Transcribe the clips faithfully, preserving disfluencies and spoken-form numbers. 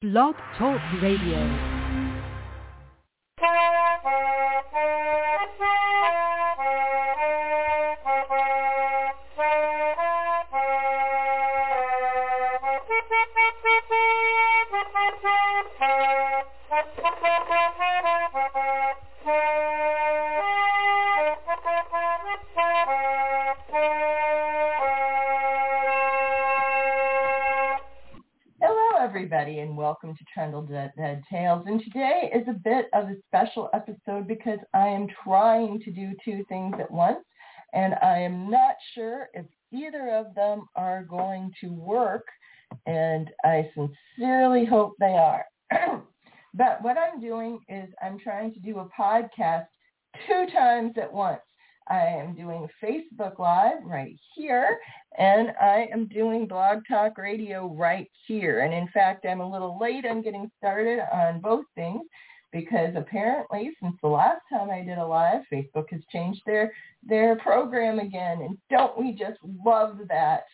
Blog Talk Radio. Everybody, and welcome to Trundle Dead, Dead Tales. And today is a bit of a special episode because I am trying to do two things at once, and I am not sure if either of them are going to work, and I sincerely hope they are. But what I'm doing is I'm trying to do a podcast two times at once. I am doing Facebook Live right here, and I am doing Blog Talk Radio right here. And in fact, I'm a little late on getting started on both things because apparently since the last time I did a live, Facebook has changed their, their program again. And don't we just love that?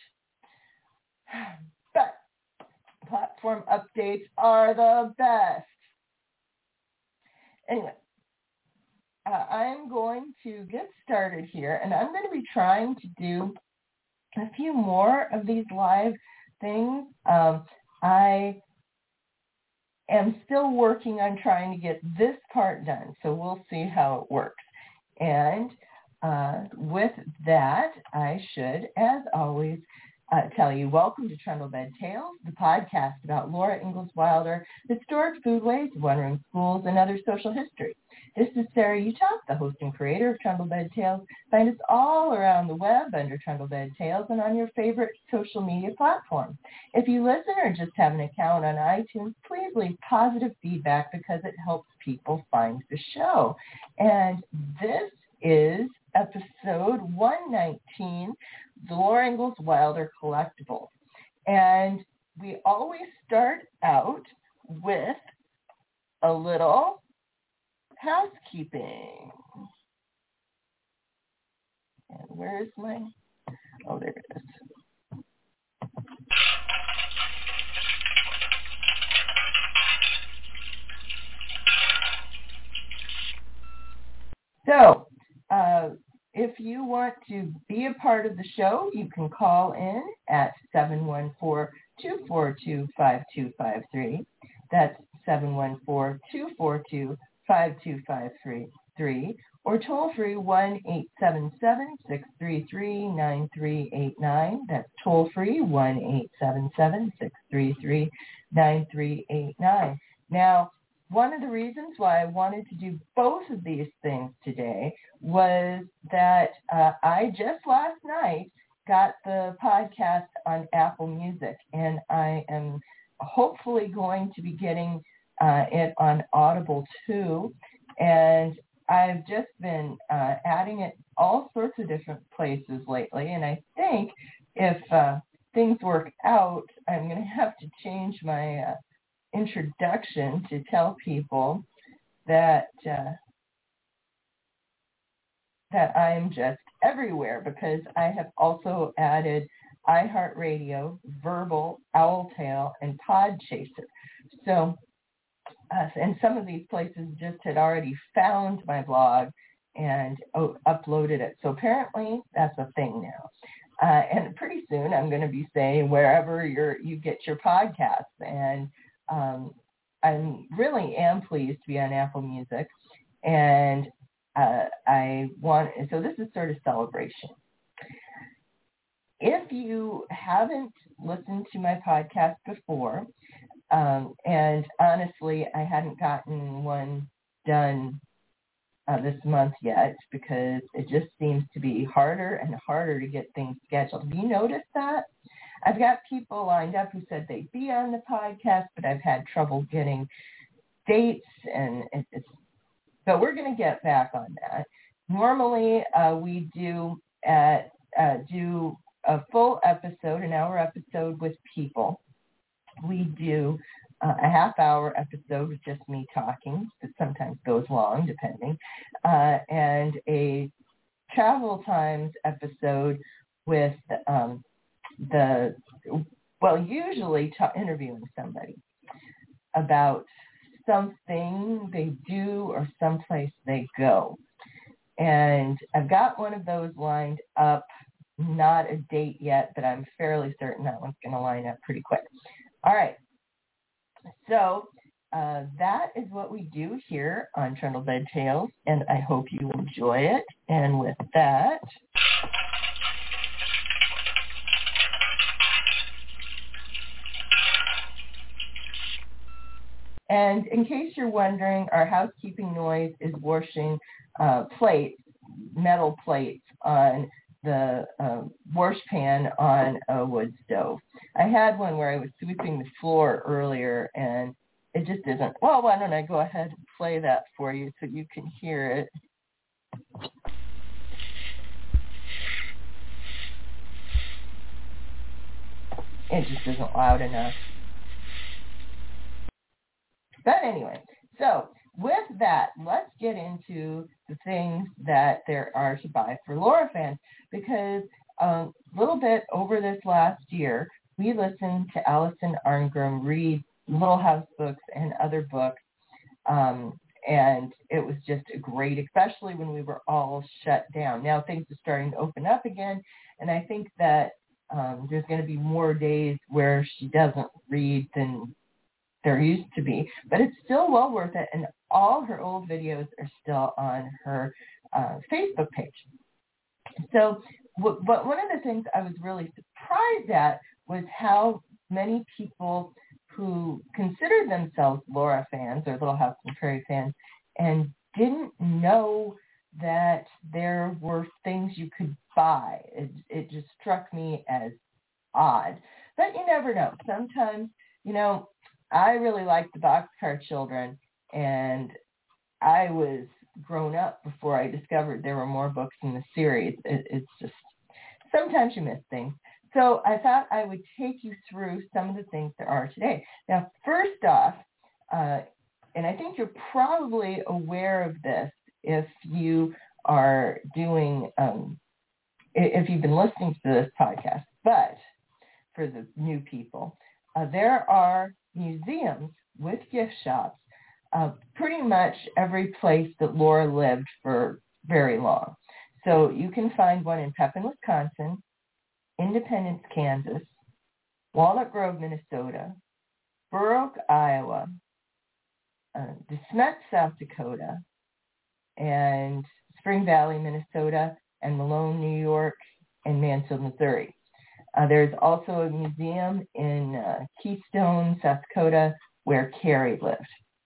But platform updates are the best. Anyway. Uh, I'm going to get started here, and I'm going to be trying to do a few more of these live things. Um, I am still working on trying to get this part done, so we'll see how it works. And uh, with that, I should, as always, uh, tell you, welcome to Trundle Bed Tales, the podcast about Laura Ingalls Wilder, historic foodways, one-room schools, and other social history. This is Sarah Utah, the host and creator of Trundle Bed Tales. Find us all around the web under Trundle Bed Tales and on your favorite social media platform. If you listen or just have an account on iTunes, please leave positive feedback because it helps people find the show. And this is episode one nineteen, the Laura Ingalls Wilder Collectible. And we always start out with a little housekeeping. And where's my, oh, there it is. So, uh, if you want to be a part of the show, you can call in at seven one four, two four two, five two five three. That's seven one four, two four two, five two five three, or toll free one eight seven seven, six three three, nine three eight nine. That's toll free one eight seven seven, six three three, nine three eight nine. Now, one of the reasons why I wanted to do both of these things today was that uh, I just last night got the podcast on Apple Music, and I am hopefully going to be getting uh, it on Audible too. And I've just been uh, adding it all sorts of different places lately, and I think if uh, things work out, I'm going to have to change my uh, introduction to tell people that uh, that I'm just everywhere, because I have also added iHeartRadio, Verbal, Owltail, and Podchaser. So, uh, and some of these places just had already found my blog and oh, uploaded it. So apparently that's a thing now. Uh, and pretty soon I'm going to be saying wherever you're, you get your podcasts. And um, I really am pleased to be on Apple Music. And uh, I want, so this is sort of celebration. If you haven't listened to my podcast before, um, and honestly, I hadn't gotten one done uh, this month yet because it just seems to be harder and harder to get things scheduled. Have you noticed that? I've got people lined up who said they'd be on the podcast, but I've had trouble getting dates, and it's, but we're going to get back on that. Normally, uh, we do at, uh, do a full episode, an hour episode with people. We do uh, a half-hour episode with just me talking. It sometimes goes long, depending, uh, and a travel times episode with um, the, well, usually t- interviewing somebody. about something they do or someplace they go. And I've got one of those lined up, not a date yet, but I'm fairly certain that one's going to line up pretty quick. All right. So uh, that is what we do here on Trundlebed Tales, and I hope you enjoy it. And with that, and in case you're wondering, our housekeeping noise is washing uh, plates, metal plates on the uh, wash pan on a wood stove. I had one where I was sweeping the floor earlier, and it just isn't. Well, why don't I go ahead and play that for you so you can hear it. It just isn't loud enough. But anyway, so with that, let's get into the things that there are to buy for Laura fans, because a little bit over this last year, we listened to Allison Arngrim read Little House books and other books, um, and it was just a great, especially when we were all shut down. Now things are starting to open up again, and I think that um, there's going to be more days where she doesn't read than there used to be, but it's still well worth it, and all her old videos are still on her uh, Facebook page. So, w- but one of the things I was really surprised at was how many people who considered themselves Laura fans or Little House on the Prairie fans and didn't know that there were things you could buy. It, it just struck me as odd, but you never know. Sometimes, you know, I really liked the Boxcar Children, and I was grown up before I discovered there were more books in the series. It, it's just, sometimes you miss things. So I thought I would take you through some of the things there are today. Now, first off, uh, and I think you're probably aware of this if you are doing, um, if you've been listening to this podcast, but for the new people, uh, there are museums with gift shops, uh, pretty much every place that Laura lived for very long. So you can find one in Pepin, Wisconsin, Independence, Kansas, Walnut Grove, Minnesota, Burr Oak, Iowa, uh, DeSmet, South Dakota, and Spring Valley, Minnesota, and Malone, New York, and Mansfield, Missouri. Uh, there's also a museum in uh, Keystone, South Dakota, where Carrie lived.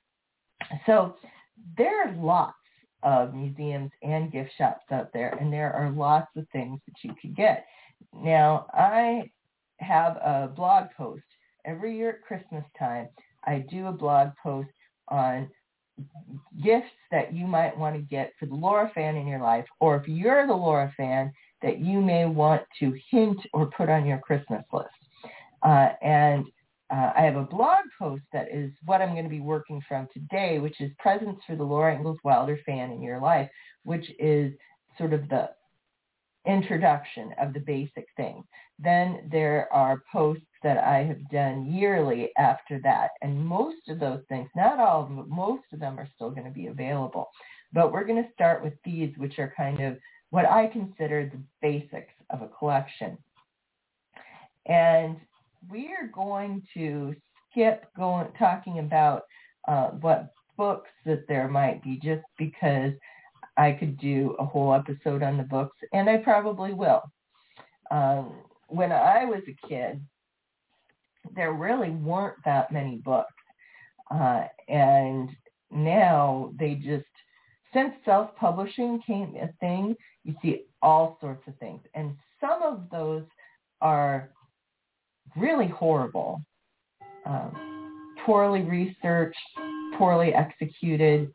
So there are lots of museums and gift shops out there, and there are lots of things that you could get. Now, I have a blog post. Every year at Christmas time, I do a blog post on gifts that you might want to get for the Laura fan in your life, or if you're the Laura fan, that you may want to hint or put on your Christmas list. Uh, and uh, I have a blog post that is what I'm going to be working from today, which is Presents for the Laura Ingalls Wilder fan in your life, which is sort of the introduction of the basic things. Then there are posts that I have done yearly after that. And most of those things, not all of them, but most of them are still going to be available. But we're going to start with these, which are kind of what I consider the basics of a collection. And we are going to skip going talking about uh, what books that there might be, just because I could do a whole episode on the books, and I probably will. Um, when I was a kid, there really weren't that many books. Uh, and now they just, since self-publishing came a thing, you see all sorts of things. And some of those are really horrible, um, poorly researched, poorly executed,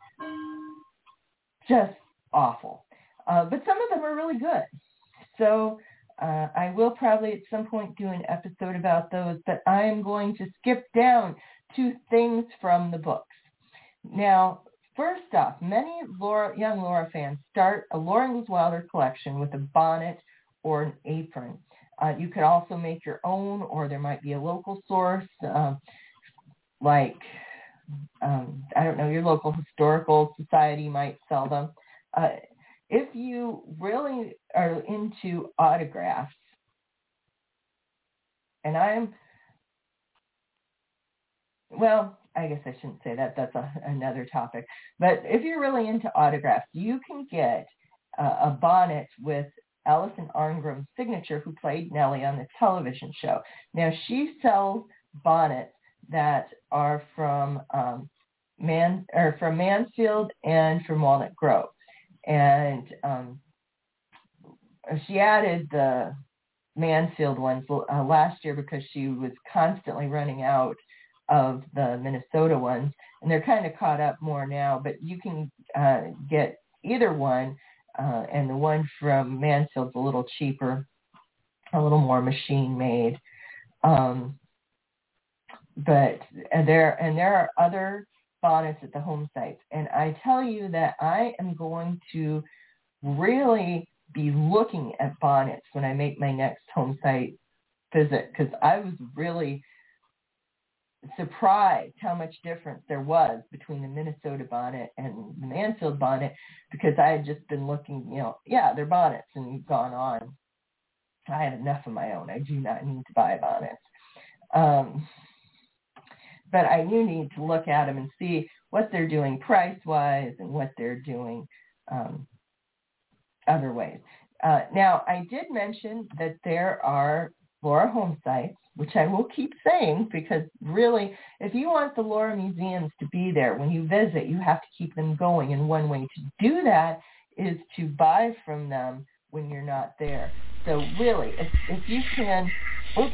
just awful. Uh, but some of them are really good. So uh, I will probably at some point do an episode about those, but I am going to skip down to things from the books. Now, first off, many Laura, young Laura fans start a Laura Ingalls Wilder collection with a bonnet or an apron. Uh, you could also make your own, or there might be a local source, uh, like um, I don't know, your local historical society might sell them. Uh, if you really are into autographs, and I'm, well, I guess I shouldn't say that. That's a, another topic. But if you're really into autographs, you can get uh, a bonnet with Alison Arngram's signature, who played Nellie on the television show. Now, she sells bonnets that are from um, Man or from Mansfield and from Walnut Grove, and um, she added the Mansfield ones uh, last year because she was constantly running out of the Minnesota ones, and they're kind of caught up more now. But you can uh, get either one, uh, and the one from Mansfield's a little cheaper, a little more machine made. Um, but and there and there are other bonnets at the home sites, and I tell you that I am going to really be looking at bonnets when I make my next home site visit, because I was really surprised how much difference there was between the Minnesota bonnet and the Mansfield bonnet, because I had just been looking, you know, yeah, they're bonnets and gone on. I have enough of my own. I do not need to buy bonnets. Um, but I do need to look at them and see what they're doing price-wise and what they're doing um, other ways. Uh, now, I did mention that there are Laura home sites, which I will keep saying, because really, if you want the Laura museums to be there when you visit, you have to keep them going. And one way to do that is to buy from them when you're not there. So really, if, if you can, oops,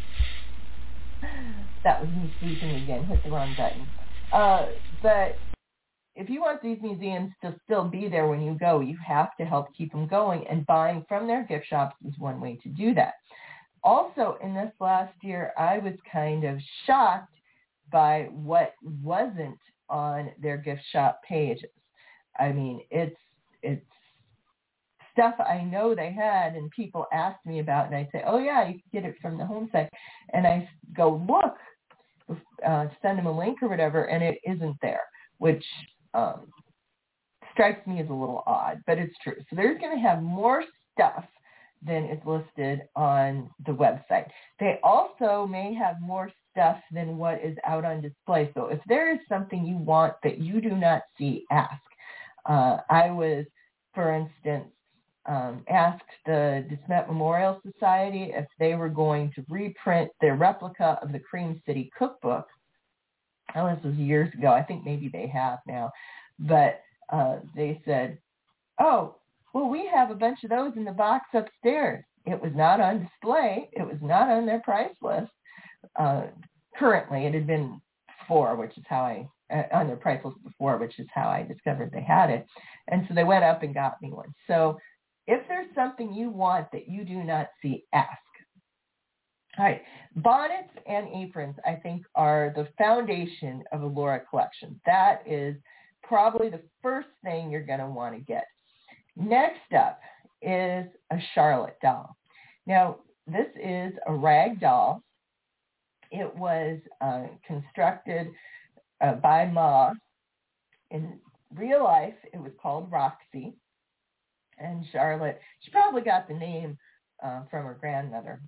that was me sleeping again, hit the wrong button. Uh, but if you want these museums to still be there when you go, you have to help keep them going, and buying from their gift shops is one way to do that. Also, in this last year, I was kind of shocked by what wasn't on their gift shop pages. I mean, it's it's stuff I know they had, and people ask me about, and I say, oh, yeah, you can get it from the home site. And I go, look, uh, send them a link or whatever, and it isn't there, which um, strikes me as a little odd, but it's true. So they're going to have more stuff than is listed on the website. They also may have more stuff than what is out on display. So if there is something you want that you do not see, ask. Uh, I was, for instance, um, asked the DeSmet Memorial Society if they were going to reprint their replica of the Cream City Cookbook. Oh, this was years ago. I think maybe they have now. But uh, they said, oh, well, we have a bunch of those in the box upstairs. It was not on display. It was not on their price list. Uh, currently, it had been before, which is how I, uh, on their price list before, which is how I discovered they had it. And so they went up and got me one. So if there's something you want that you do not see, ask. All right, bonnets and aprons, I think, are the foundation of a Laura collection. That is probably the first thing you're going to want to get. Next up is a Charlotte doll. Now, this is a rag doll. It was uh, constructed uh, by Ma. In real life, it was called Roxy. And Charlotte, she probably got the name uh, from her grandmother,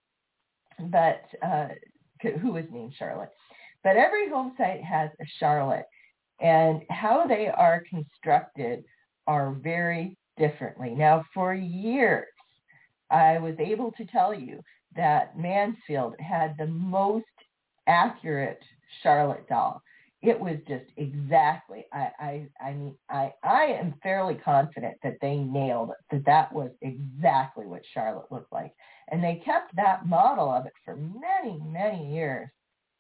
but uh, who was named Charlotte. But every home site has a Charlotte, and how they are constructed are very differently. Now, for years, I was able to tell you that Mansfield had the most accurate Charlotte doll. It was just exactly, I, I, I mean, I, I am fairly confident that they nailed it, that that was exactly what Charlotte looked like. And they kept that model of it for many, many years.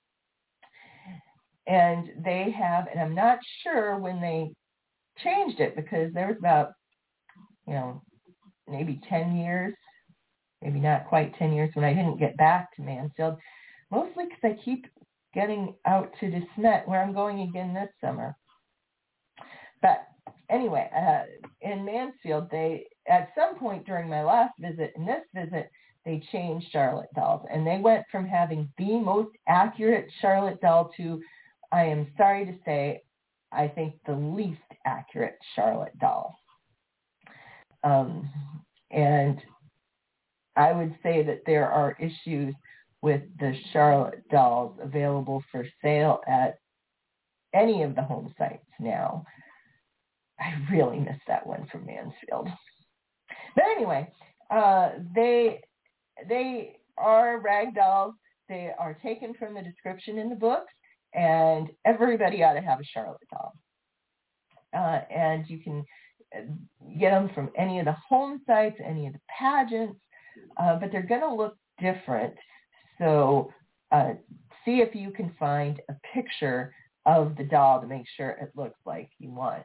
And they have, and I'm not sure when they changed it, because there was about, you know, maybe ten years, maybe not quite ten years when I didn't get back to Mansfield, mostly because I keep getting out to DeSmet, where I'm going again this summer. But anyway, uh, in Mansfield, they, at some point during my last visit and this visit, they changed Charlotte dolls, and they went from having the most accurate Charlotte doll to I am sorry to say, I think the least accurate Charlotte doll. Um, and I would say that there are issues with the Charlotte dolls available for sale at any of the home sites now. I really miss that one from Mansfield. But anyway, uh, they they are rag dolls. They are taken from the description in the books, and everybody ought to have a Charlotte doll. Uh, and you can get them from any of the home sites, any of the pageants, uh, but they're going to look different. So uh, see if you can find a picture of the doll to make sure it looks like you want.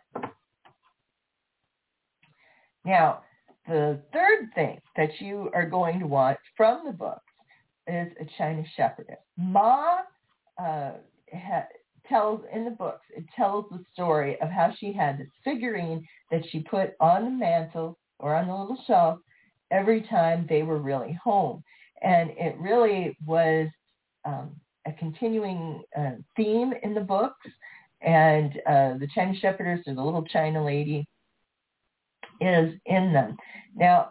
Now, the third thing that you are going to want from the books is a China Shepherdess. Ma uh, ha- tells in the books, it tells the story of how she had this figurine that she put on the mantle or on the little shelf every time they were really home. And it really was um, a continuing uh, theme in the books. And uh, the China Shepherdess, or the little China lady, is in them. Now,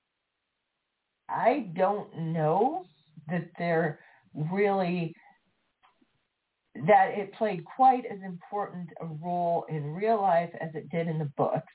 I don't know that they're really, that it played quite as important a role in real life as it did in the books.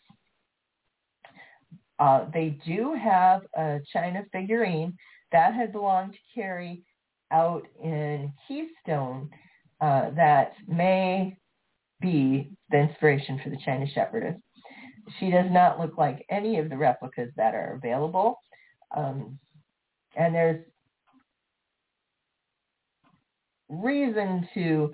Uh, they do have a China figurine that had belonged to Carrie out in Keystone uh, that may be the inspiration for the China Shepherdess. She does not look like any of the replicas that are available. Um, and there's reason to,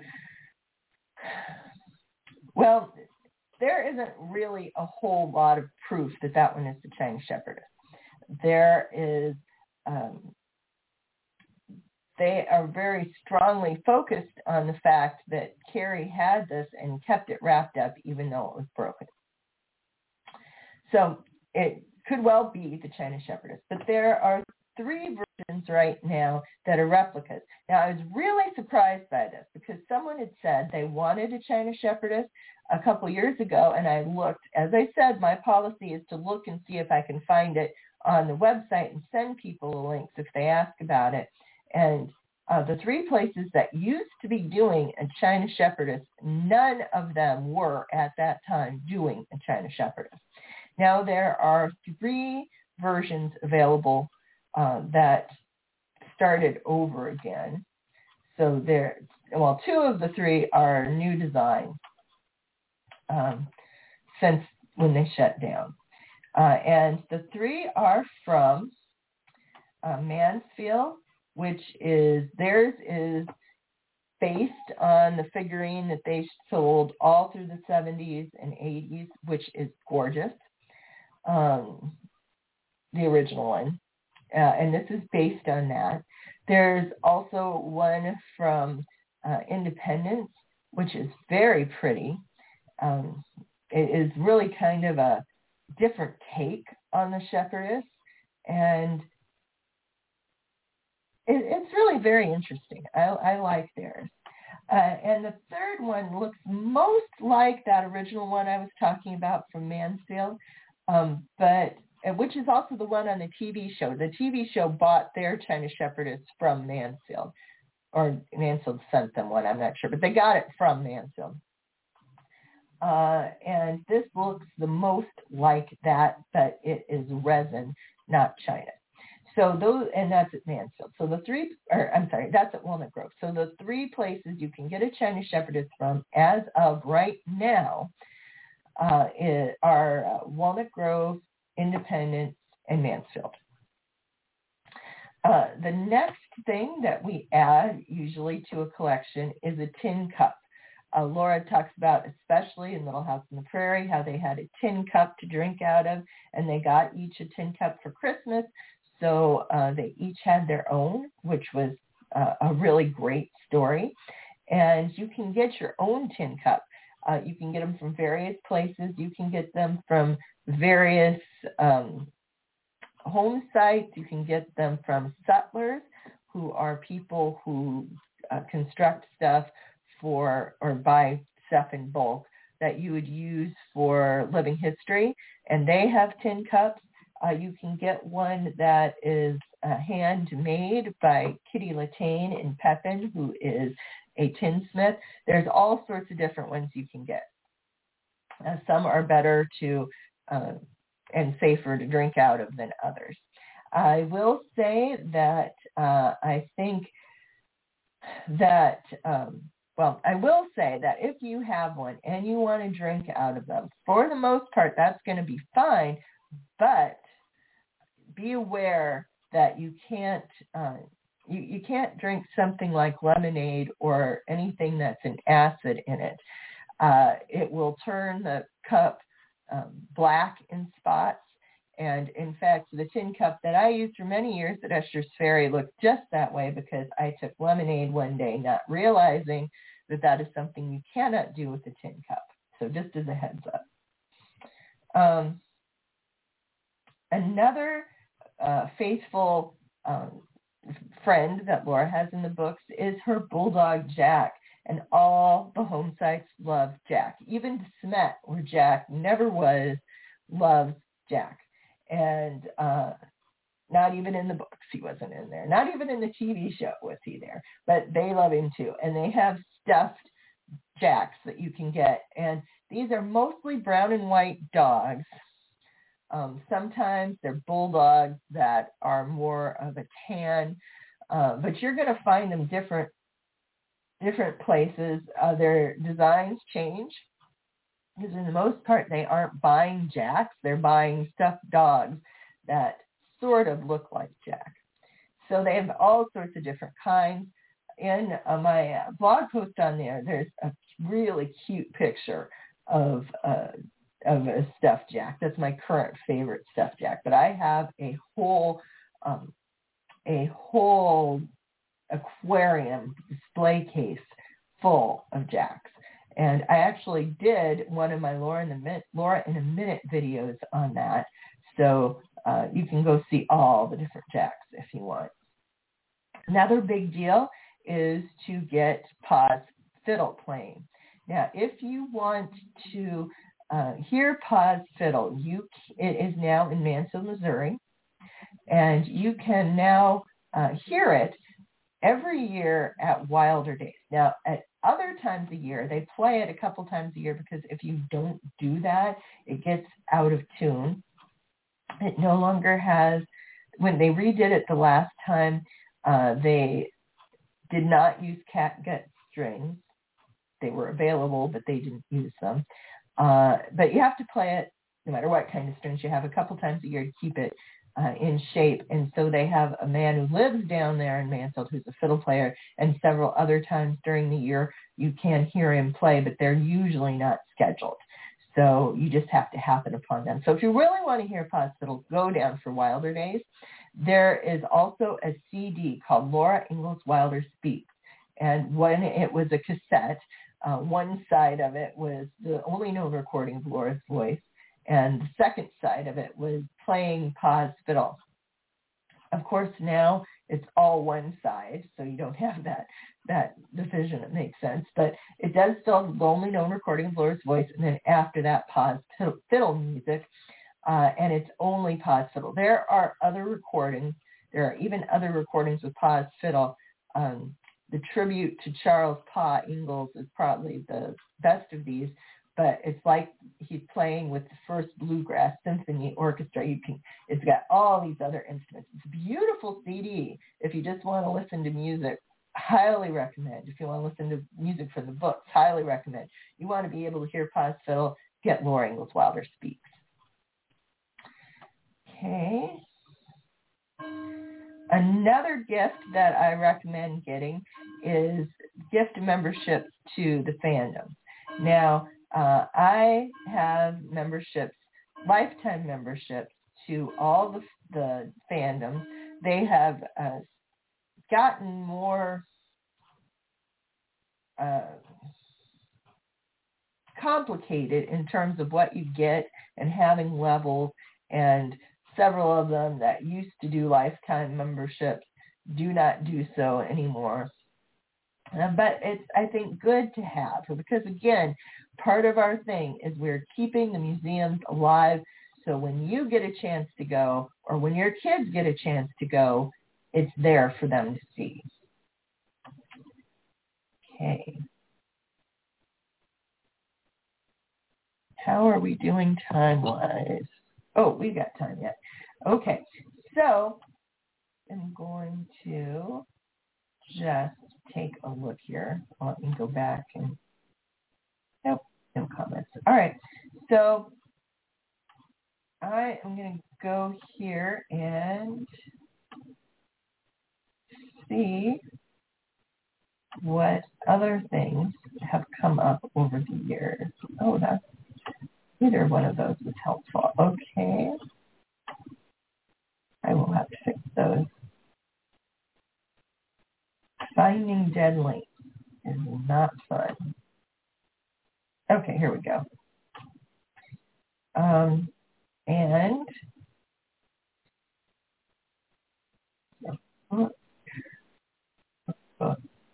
well, there isn't really a whole lot of proof that that one is the China Shepherdess. There is, um, they are very strongly focused on the fact that Carrie had this and kept it wrapped up even though it was broken. So it could well be the China Shepherdess, but there are three versions right now that are replicas. Now, I was really surprised by this because someone had said they wanted a China Shepherdess a couple years ago, and I looked. As I said, my policy is to look and see if I can find it on the website and send people the links if they ask about it. And uh, the three places that used to be doing a China Shepherdess, none of them were at that time doing a China Shepherdess. Now there are three versions available uh, that started over again. So there, well, two of the three are new design um, since when they shut down. Uh, and the three are from uh, Mansfield, which is, theirs is based on the figurine that they sold all through the seventies and eighties, which is gorgeous. Um, the original one, uh, and this is based on that. There's also one from uh, Independence, which is very pretty. Um, it is really kind of a different take on the Shepherdess, and it, it's really very interesting. I, I like theirs. Uh, and the third one looks most like that original one I was talking about from Mansfield, um, but which is also the one on the T V show. The T V show bought their China Shepherdess from Mansfield, or Mansfield sent them one, I'm not sure, but they got it from Mansfield. Uh, and this looks the most like that, but it is resin, not China. So those, and that's at Mansfield. So the three, or I'm sorry, that's at Walnut Grove. So the three places you can get a China Shepherdess from as of right now uh, are uh, Walnut Grove, Independence, and Mansfield. Uh, the next thing that we add usually to a collection is a tin cup. Uh, Laura talks about, especially in Little House on the Prairie, how they had a tin cup to drink out of, and they got each a tin cup for Christmas. So uh, they each had their own, which was uh, a really great story. And you can get your own tin cup. Uh, you can get them from various places. You can get them from various um, home sites. You can get them from sutlers, who are people who uh, construct stuff for, or buy stuff in bulk that you would use for living history, and they have tin cups. Uh, you can get one that is uh, handmade by Kitty Latane in Pepin, who is a tinsmith. There's all sorts of different ones you can get. Uh, some are better to uh, and safer to drink out of than others. I will say that uh, I think that, um, well, I will say that if you have one and you want to drink out of them, for the most part, that's going to be fine, but be aware that you can't uh, you, you can't drink something like lemonade or anything that's an acid in it. Uh, it will turn the cup um, black in spots. And in fact, the tin cup that I used for many years at Escher's Ferry looked just that way because I took lemonade one day, not realizing that that is something you cannot do with a tin cup. So just as a heads up. Um, another uh, faithful um, friend that Laura has in the books is her bulldog, Jack. And all the home sites love Jack. Even Smet, where Jack never was, loves Jack. And uh, not even in the books he wasn't in there. Not even in the T V show was he there. But they love him too. And they have stuffed Jacks that you can get. And these are mostly brown and white dogs. Um, sometimes they're bulldogs that are more of a tan. Uh, but you're going to find them different different places. Uh, their designs change because in the most part they aren't buying Jacks, they're buying stuffed dogs that sort of look like Jack. So they have all sorts of different kinds. In uh, my uh, blog post on there, there's a really cute picture of uh, of a stuffed Jack. That's my current favorite stuffed Jack, but I have a whole um, a whole aquarium display case full of Jacks. And I actually did one of my Laura in, the Min- Laura in a Minute videos on that. So uh, you can go see all the different Jacks if you want. Another big deal is to get Pa's fiddle playing. Now, if you want to uh, hear Pa's fiddle, you it is now in Mansfield, Missouri, and you can now uh, hear it every year at Wilder Days. Now, at other times a year, they play it a couple times a year because if you don't do that, it gets out of tune. It no longer has, when they redid it the last time, uh, they did not use catgut strings. They were available, but they didn't use them. Uh, but you have to play it no matter what kind of strings you have a couple times a year to keep it Uh, in shape. And so they have a man who lives down there in Mansfield who's a fiddle player, and several other times during the year you can hear him play, but they're usually not scheduled. So you just have to happen upon them. So if you really want to hear Pa's fiddle, go down for Wilder Days. There is also a C D called Laura Ingalls Wilder Speaks. And when it was a cassette, uh, one side of it was the only known recording of Laura's voice, and the second side of it was playing Pa's fiddle. Of course, now it's all one side, so you don't have that that division. It makes sense. But it does still have the only known recording of Laura's voice, and then after that, Pa's fiddle music, uh, and it's only Pa's fiddle. There are other recordings. There are even other recordings with Pa's fiddle. Um, the tribute to Charles Pa Ingalls is probably the best of these. But it's like he's playing with the first Bluegrass Symphony Orchestra. You can, it's got all these other instruments. It's a beautiful C D. If you just want to listen to music, highly recommend. If you want to listen to music for the books, highly recommend. You want to be able to hear Pa's fiddle, get Laura Ingalls Wilder Speaks. Okay. Another gift that I recommend getting is gift memberships to the fandom. Now, Uh, I have memberships, lifetime memberships to all the, the fandoms. They have uh, gotten more uh, complicated in terms of what you get and having levels, and several of them that used to do lifetime memberships do not do so anymore. Uh, but it's, I think, good to have because, again, part of our thing is we're keeping the museums alive. So when you get a chance to go or when your kids get a chance to go, it's there for them to see. Okay. How are we doing time-wise? Oh, we got time yet. Okay. So I'm going to just take a look here. Let me go back and, nope, no comments. All right. So I am going to go here and see what other things have come up over the years. Oh, that's, either one of those is helpful. Okay. I will have to fix those. Finding dead links is not fun. Okay, here we go. Um, and oh, oh,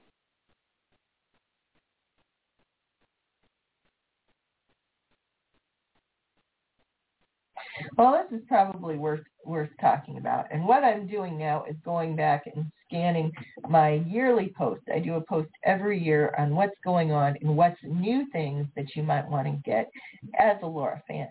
well, this is probably worth worth talking about. And what I'm doing now is going back and scanning my yearly post. I do a post every year on what's going on and what's new things that you might want to get as a Laura fan.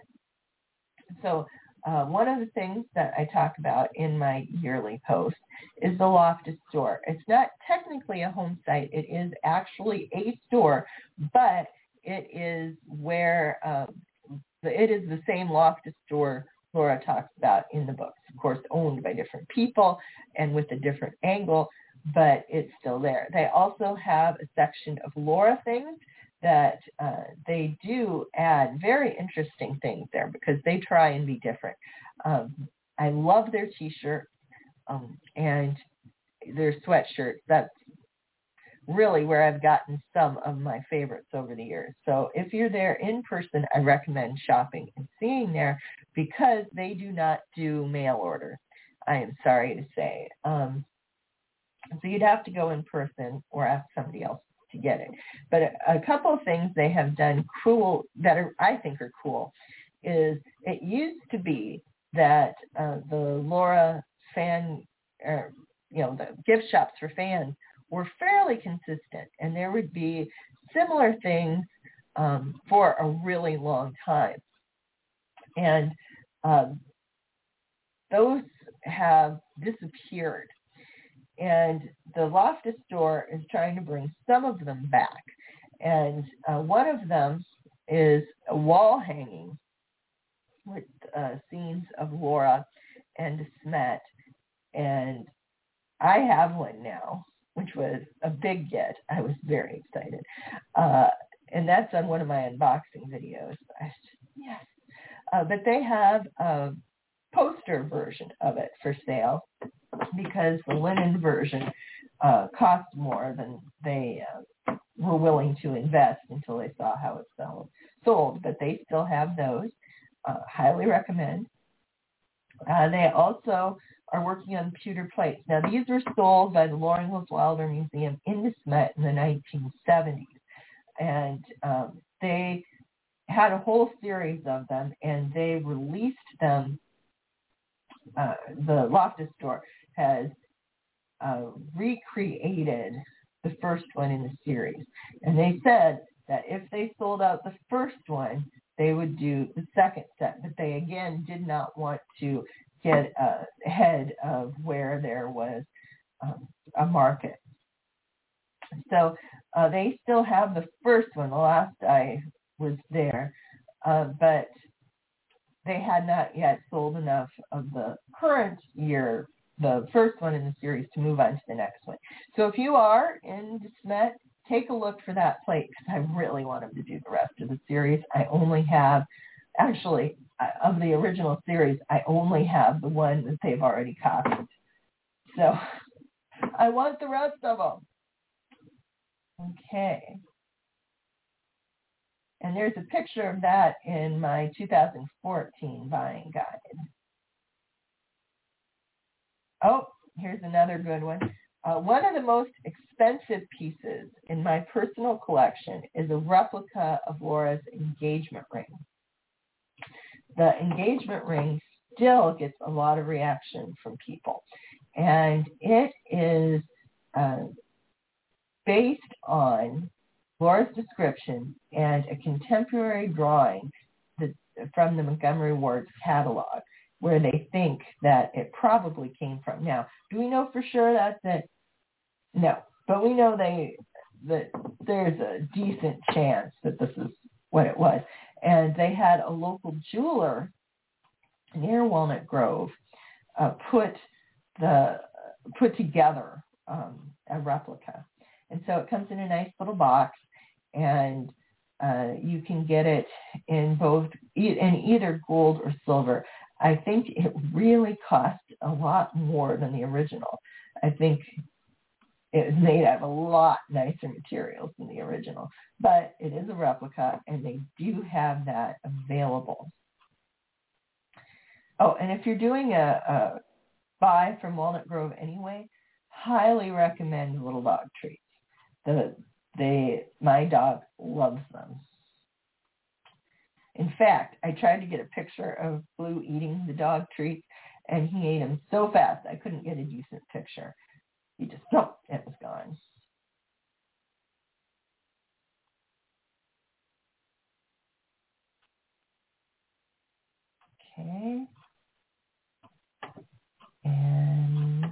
So uh, one of the things that I talk about in my yearly post is the Loftus store. It's not technically a home site. It is actually a store, but it is where um, it is the same Loftus store Laura talks about in the books. Of course, owned by different people and with a different angle, but it's still there. They also have a section of Laura things that uh, they do add very interesting things there because they try and be different. Um, I love their t-shirts um, and their sweatshirts. That's really where I've gotten some of my favorites over the years. So if you're there in person, I recommend shopping and seeing there because they do not do mail order, I am sorry to say. Um, so you'd have to go in person or ask somebody else to get it. But a, a couple of things they have done cool that are, I think are cool is it used to be that uh, the Laura fan, or, you know, the gift shops for fans were fairly consistent, and there would be similar things um, for a really long time. And um, those have disappeared. And the Loftus store is trying to bring some of them back. And uh, one of them is a wall hanging with uh, scenes of Laura and De Smet. And I have one now, which was a big get. I was very excited. Uh, and that's on one of my unboxing videos. I just, yes. Uh, but they have a poster version of it for sale because the linen version uh, cost more than they uh, were willing to invest until they saw how it sold. sold. But they still have those. Uh, highly recommend. Uh, they also are working on pewter plates. Now, these were sold by the Laura Ingalls Wilder Museum in De Smet in the nineteen seventies. And um, they had a whole series of them, and they released them. Uh, the Loftus store has uh, recreated the first one in the series. And they said that if they sold out the first one, they would do the second set. But they, again, did not want to get uh, ahead of where there was um, a market. So uh, they still have the first one, the last I was there, uh, but they had not yet sold enough of the current year, the first one in the series, to move on to the next one. So if you are in De Smet, take a look for that plate because I really want them to do the rest of the series. I only have, actually, of the original series, I only have the one that they've already copied. So I want the rest of them. Okay. And there's a picture of that in my two thousand fourteen buying guide. Oh, here's another good one. Uh, one of the most expensive pieces in my personal collection is a replica of Laura's engagement ring. The engagement ring still gets a lot of reaction from people, and it is uh, based on Laura's description and a contemporary drawing that, from the Montgomery Ward's catalog, where they think that it probably came from. Now, do we know for sure that's it? No, but we know they that there's a decent chance that this is what it was. And they had a local jeweler near Walnut Grove uh, put the put together um, a replica, and so it comes in a nice little box, and uh, you can get it in both in either gold or silver. I think it really cost a lot more than the original. I think it was made out of a lot nicer materials than the original, but it is a replica, and they do have that available. Oh, and if you're doing a, a buy from Walnut Grove anyway, highly recommend Little Dog Treats. The they my dog loves them. In fact, I tried to get a picture of Blue eating the dog treats, and he ate them so fast I couldn't get a decent picture. He just, no, it was gone. Okay. And,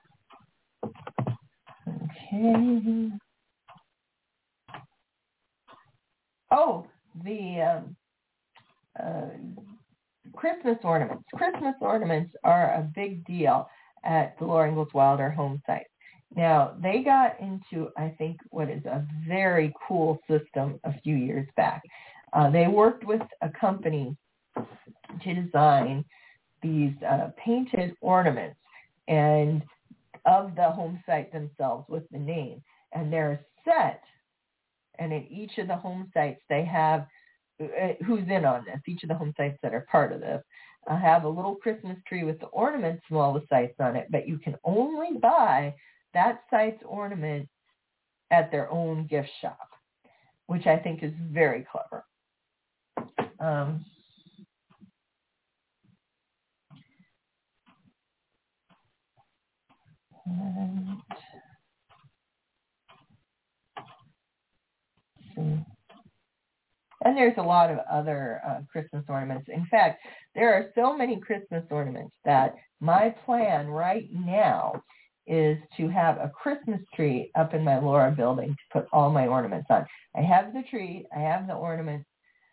okay. Oh, the um, uh, Christmas ornaments. Christmas ornaments are a big deal at the Laura Ingalls Wilder home site. Now, they got into, I think, what is a very cool system a few years back. Uh, they worked with a company to design these uh, painted ornaments and of the home site themselves with the name. And they're set, and at each of the home sites they have, uh, who's in on this, each of the home sites that are part of this, uh, have a little Christmas tree with the ornaments from all the sites on it, but you can only buy that site's ornament at their own gift shop, which I think is very clever. Um, and, see. And there's a lot of other uh, Christmas ornaments. In fact, there are so many Christmas ornaments that my plan right now is to have a Christmas tree up in my Laura building to put all my ornaments on. I have the tree, I have the ornaments.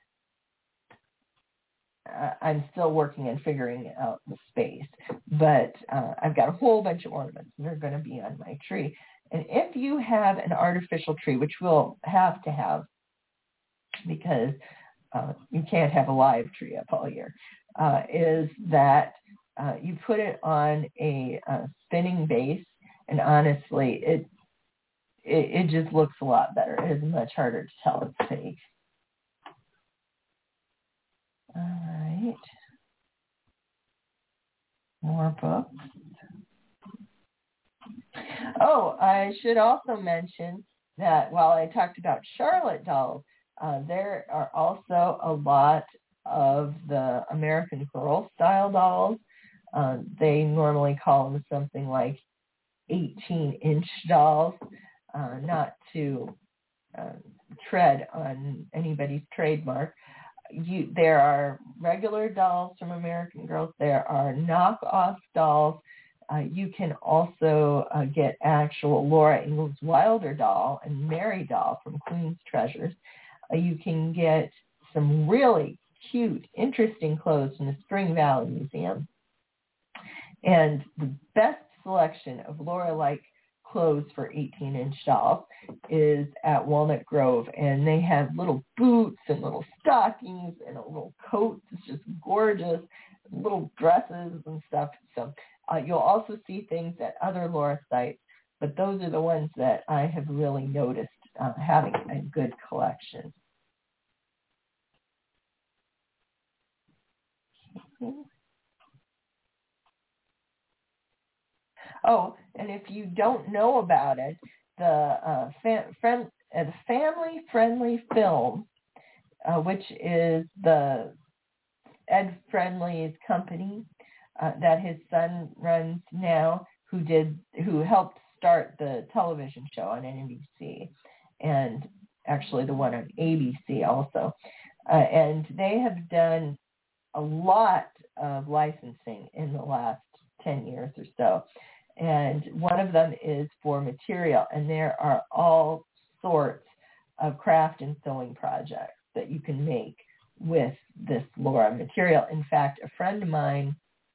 Uh, I'm still working and figuring out the space, but uh, I've got a whole bunch of ornaments that are going to be on my tree. And if you have an artificial tree, which we'll have to have because uh, you can't have a live tree up all year, uh, is that uh, you put it on a, a spinning base, and honestly, it, it it just looks a lot better. It is much harder to tell it's fake. All right. More books. Oh, I should also mention that while I talked about Charlotte dolls, uh, there are also a lot of the American Girl style dolls. Uh, they normally call them something like eighteen inch dolls, uh, not to uh, tread on anybody's trademark. You, there are regular dolls from American Girls. There are knockoff dolls. Uh, you can also uh, get actual Laura Ingalls Wilder doll and Mary doll from Queen's Treasures. Uh, you can get some really cute, interesting clothes from the Spring Valley Museum. And the best selection of Laura-like clothes for eighteen inch dolls is at Walnut Grove, and they have little boots and little stockings and a little coat that's just gorgeous, little dresses and stuff. So uh, you'll also see things at other Laura sites, but those are the ones that I have really noticed uh, having a good collection. Okay. Oh, and if you don't know about it, the uh, fam- friend, uh, the family-friendly film, uh, which is the Ed Friendly's company uh, that his son runs now, who did who helped start the television show on N B C and actually the one on A B C also. Uh, and they have done a lot of licensing in the last ten years or so. And one of them is for material. And there are all sorts of craft and sewing projects that you can make with this Laura material. In fact, a friend of mine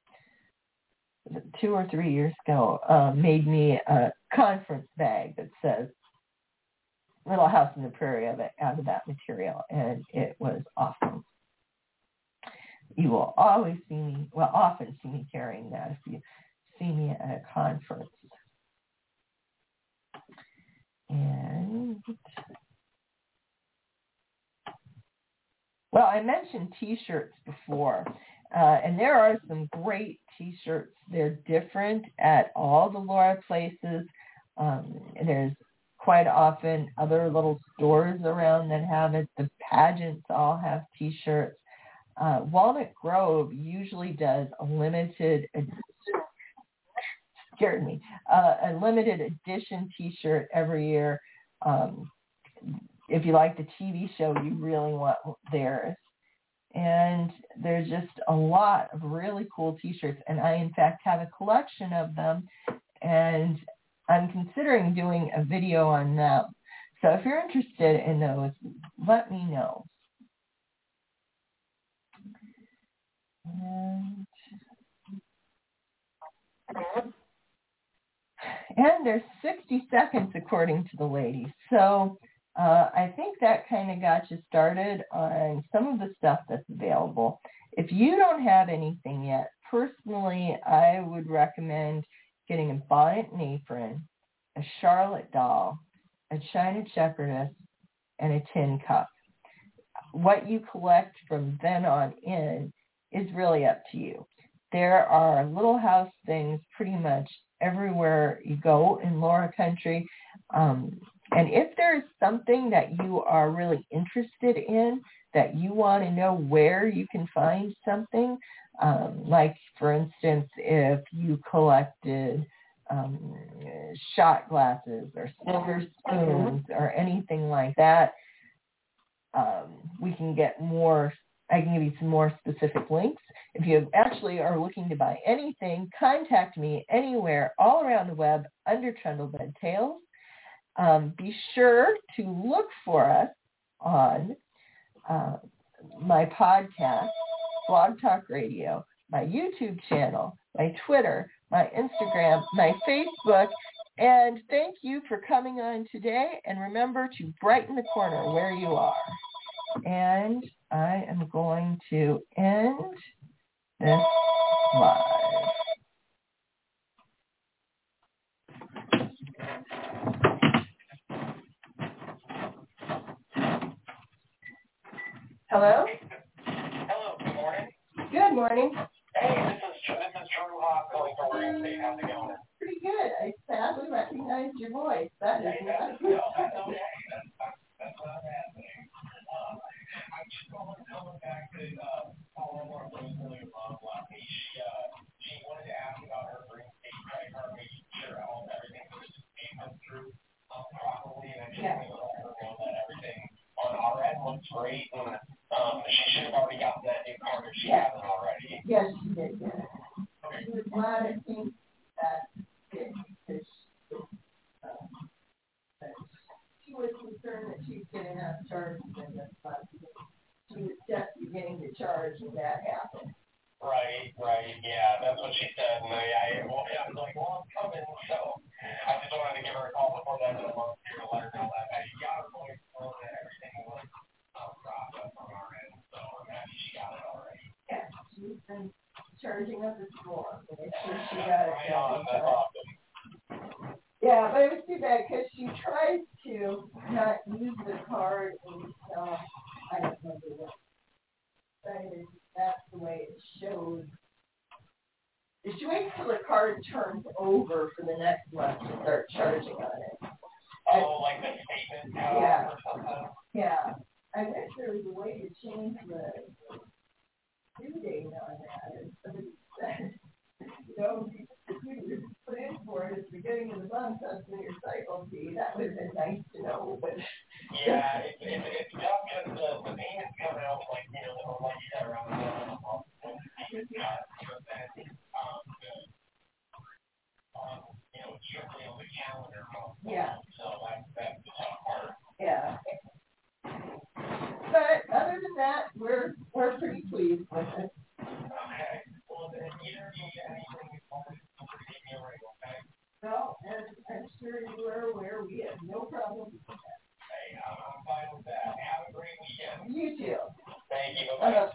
two or three years ago uh, made me a conference bag that says Little House on the Prairie of it, out of that material, and it was awesome. You will always see me, well, often see me carrying that if you see me at a conference. And, well, I mentioned T-shirts before, uh, and there are some great T-shirts. They're different at all the Laura places. Um, there's quite often other little stores around that have it. The pageants all have T-shirts. Uh, Walnut Grove usually does a limited, scared me, uh, a limited edition T-shirt every year. Um, if you like the T V show, you really want theirs. And there's just a lot of really cool T-shirts, and I, in fact, have a collection of them, and I'm considering doing a video on them. So if you're interested in those, let me know. And, and there's sixty seconds according to the ladies. So uh, I think that kind of got you started on some of the stuff that's available. If you don't have anything yet, personally, I would recommend getting a bonnet and apron, a Charlotte doll, a China shepherdess, and a tin cup. What you collect from then on in is really up to you. There are little house things pretty much everywhere you go in Laura Country. Um, and if there's something that you are really interested in, that you want to know where you can find something, um, like, for instance, if you collected um, shot glasses or silver spoons or anything like that, um, we can get more, I can give you some more specific links. If you actually are looking to buy anything, contact me anywhere all around the web under Trundlebed Tales. Um, be sure to look for us on uh, my podcast, Blog Talk Radio, my YouTube channel, my Twitter, my Instagram, my Facebook, and thank you for coming on today. And remember to brighten the corner where you are. And I am going to end this live. Hello? Hello, good morning. Good morning. Hey, this is this is Drew Hawk calling from Oregon State. How's it going? Pretty good. I sadly recognized your voice. That is Hey, not that's, good. no, that's okay. That's, that's not happening. Um, I'm just calling, calling back to uh, follow up on Rosalie Love last week. She, uh, she wanted to ask about her Green State credit card, making sure all everything was being come through um, properly, and I just Yeah. wanted to let her know that everything on our end looks great, and um, she should have already gotten that new card if she Yeah. hasn't already. Yes, she did get it. She was glad I think that did because um, she was concerned that she was getting out of charge and that's not, she was just beginning to charge when that happened. Right, right, yeah, that's what she said, and I, I, well, yeah, I was like, well, I'm coming, so I just wanted to give her a call before that end of the month here to let her know that I got her voice phone and everything was um, processed on our end, so I'm happy she got it already. Yeah, she's been charging up the score. Make sure she got it. Right on, that's awesome. Yeah, but it was too bad because she tried to not use the card until I don't remember what. But it is, that's the way it shows. should wait till the card turns over for the next month to start charging on it. Oh, like the statement uh, yeah. or something? Yeah. I wish there was a way to change the due date on that. You know, if you put in for it at the beginning of the month, that's when your cycle fee. That would have been nice to know. But yeah, it, it, it's tough because the, the payments come out like, you know, like you said, around the month. When the payments got, you know, then, um, the, um, you know, strictly on the calendar month. yeah. So that's, that's the tough part. Yeah. But other than that, we're we're pretty pleased with it. Okay. Well, then either you need anything you want to give me a ring, okay? No, and I'm sure you are aware we have no problem with that. Hey, I'm, I'm fine with that. Have a great weekend. You too. Thank you. Bye-bye. Uh,